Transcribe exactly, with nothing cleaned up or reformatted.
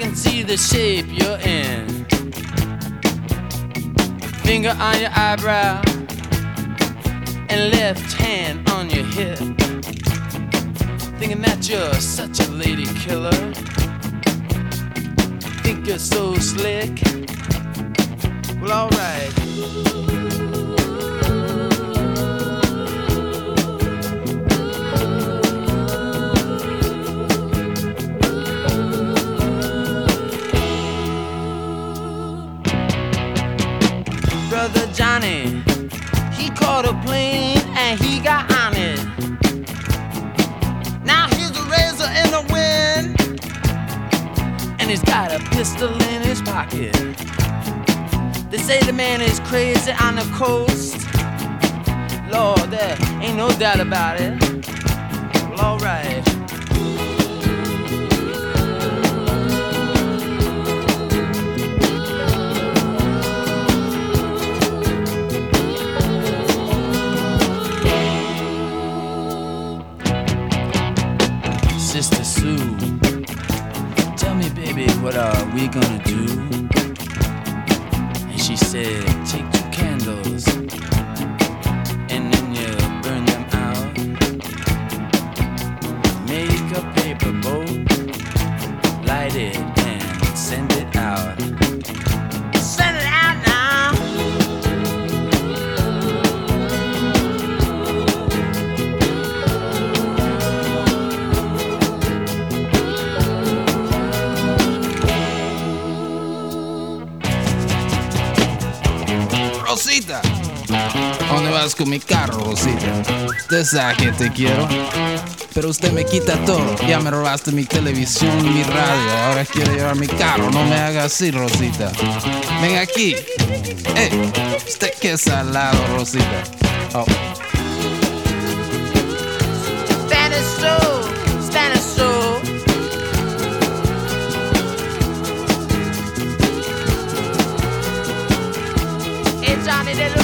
can see the shape you're in. Finger on your eyebrow and left hand on your hip. Thinking that you're such a lady killer. Think you're so slick. Well, alright. Brother Johnny, he caught a plane and he got on it. Now he's a razor in the wind, and he's got a pistol in his pocket. They say the man is crazy on the coast. Lord, there ain't no doubt about it. Well, alright. Sister Sue, tell me, baby, what are we gonna do? And she said, take two candles and then you burn them out. Make a paper boat, light it and send it out. Send it out now. Rosita, ¿a dónde vas con mi carro, Rosita? Usted sabe que te quiero, pero usted me quita todo. Ya me robaste mi televisión y mi radio. Ahora quiere llevar mi carro. No me haga así, Rosita. Ven aquí. Eh, usted que salado, Rosita. Oh. Spanish soul, Spanish soul. Hey Johnny, they look